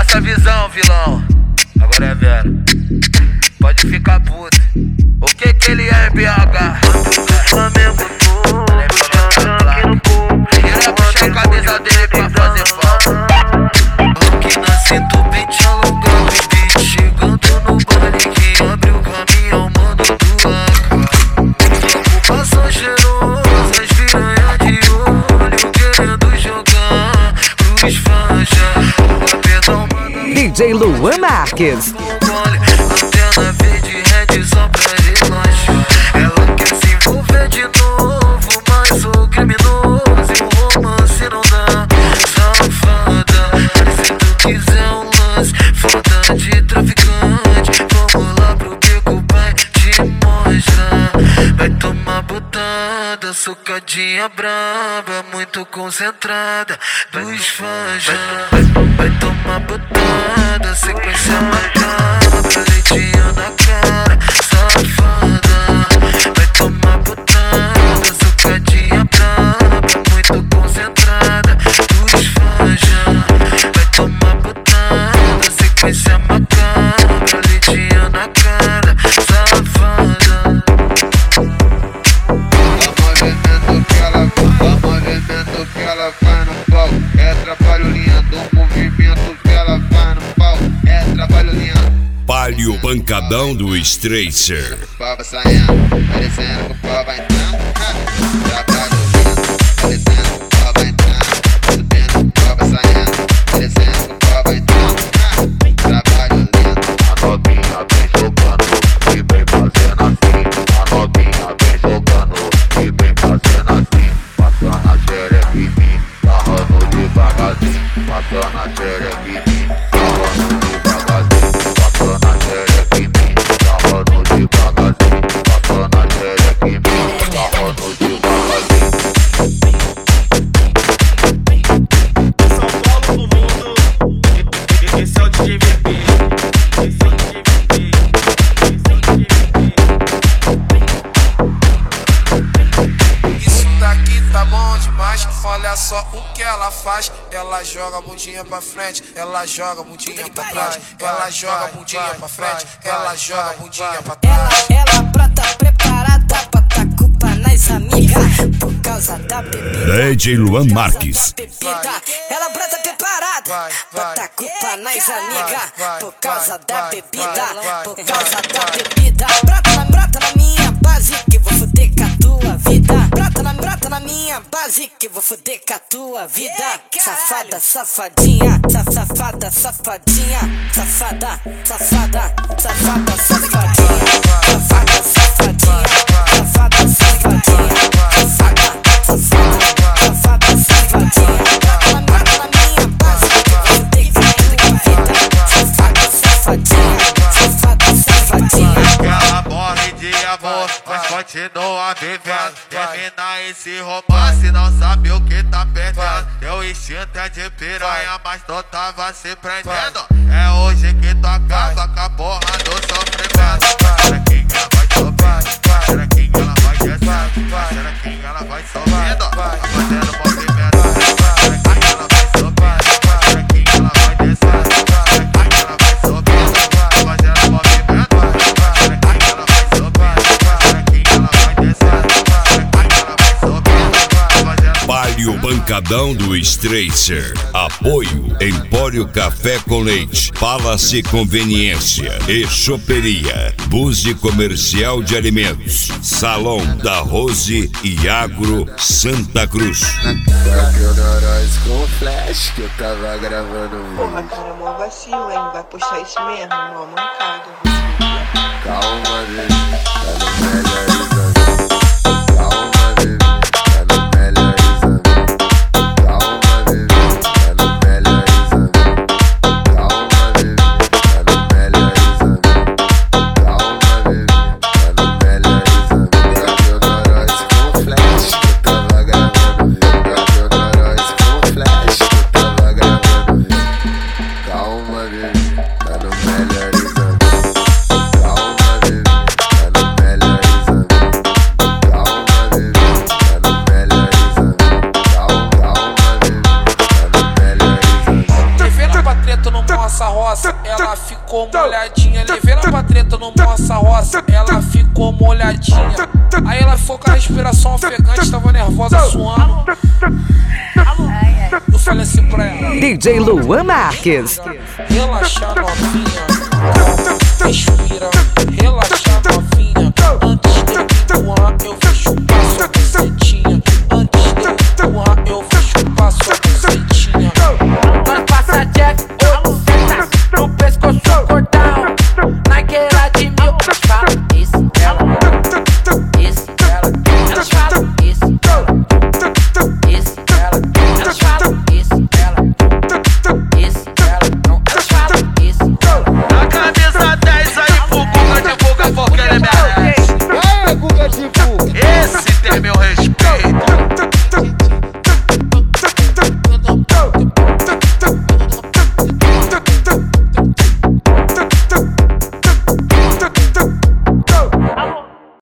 essa visão, vilão. Agora é Vera. Pode ficar puto. O que que ele é, BH? Flamengo todo. Ele puxa a camisa dele pra fazer falta. Aqui na cinto, pente alongado e beat. Chegando no baile que abre o caminhão, mano do AK. Ocupação cheirosa, as piranha de olho, querendo jogar pros fanja. Perdão, mano. DJ Luan Marques. Antena verde, red só pra relaxar. Ela quer se envolver de novo, mas sou criminoso e o romance não dá. Safada, se tu quiser um lance, foda de traficante, vamos lá pro beco, vai te mostrar. Vai tomar botada, socadinha braba, muito concentrada dos fãs já. Vai tomar botada, sequência macabra, leitinho na cara, safada. Vai tomar botada, socadinha braba, muito concentrada dos fãs já. Vai tomar botada, sequência macabra, leitinho na cara, safada. O movimento que ela faz no palco é trabalho lindo. O movimento que ela faz no palco é trabalho lindo. Palio Pancadão do Stracer. O pau vai saindo, parecendo que o pau vai entrando. Trabalho lindo, parecendo que o pau vai entrando. Fudendo, o pau vai saindo, parecendo que o pau vai entrando. Trabalho lindo. A novinha vem jogando e vem fazendo assim. A novinha vem jogando e vem fazendo assim. Passando a xereca em mim, sarrando devagarzinho. Passando a xereca em mim, sarrando devagarzinho. Passando a xereca em mim, sarrando devagarzinho. Passando a xereca em mim, sarrando devagarzinho. São Paulo do mundo, esse é o DJ VP. Esse é o DJ VP. Esse é o DJ VP. Isso daqui tá bom demais, olha só o que ela faz. Ela joga a bundinha pra frente, ela joga a bundinha pra trás. Ela joga a bundinha pra frente, ela joga a bundinha pra trás. Ela brota preparada pra tá culpa nas amigas por causa da bebida. DJ Luan Marques. Ela brota preparada pra tá culpa nas amigas por causa da bebida, por causa da bebida. Brota na minha base que vou foder com a tua vida. Brota na minha base que vou foder com a tua vida. Safada, safadinha, safada, safadinha, safada, safada, safada, safadinha, safada, safadinha, safada, safadinha, safada, safada, safada, safadinha. Brota na minha base que vou foder com a tua vida. Safada, safadinha, safada, safadinha. Ela morre de amor, mas continua vivendo. Termina esse romance, não sabe o que tá perdendo. Teu instinto é de piranha, mas tu tava se prendendo. É hoje que tu acaba com a porra do sofrimento. Xerequinha ela vai subindo, xerequinha ela vai descendo, xerequinha ela vai subindo, vai fazendo movimento. Xerequinha ela vai subindo, xerequinha ela vai descendo, xerequinha ela vai subindo, vai fazendo movimento. Xerequinha ela vai subindo, xerequinha ela vai descendo, xerequinha ela vai subindo, vai fazendo. Palio Pancadão do Stracer. Apoio Empório Café com Leite, Palace Conveniência e Choperia, Buse Comercial de Alimentos, Salão da Rose e Agro Santa Cruz. Bateu Noroz com flash que eu tava gravando o Porra, vídeo. cara, mó vacilo, hein? Vai puxar isso mesmo, mó mancado. Calma, bebê, tá no melhor exame. Calma, bebê, tá no melhor exame. Calma, bebê, tá no melhor exame. Calma, bebê, tá no melhor exame. Calma, bebê, tá no melhor exame. Bateu Noroz com flash que eu tava gravando o vídeo. Bateu Noroz com flash que eu tava gravando o vídeo. Calma, bebê, tá no melhor exame. Calma, bebê, tá no melhor exame. Calma, bebê, treta no Moça Roça, ela ficou molhadinha. Levei ela pra treta no Moça Roça, ela ficou molhadinha. Aí ela ficou com a respiração ofegante, tava nervosa, suando. Eu falei assim pra ela: DJ Luan Marques. relaxa, novinha, respira.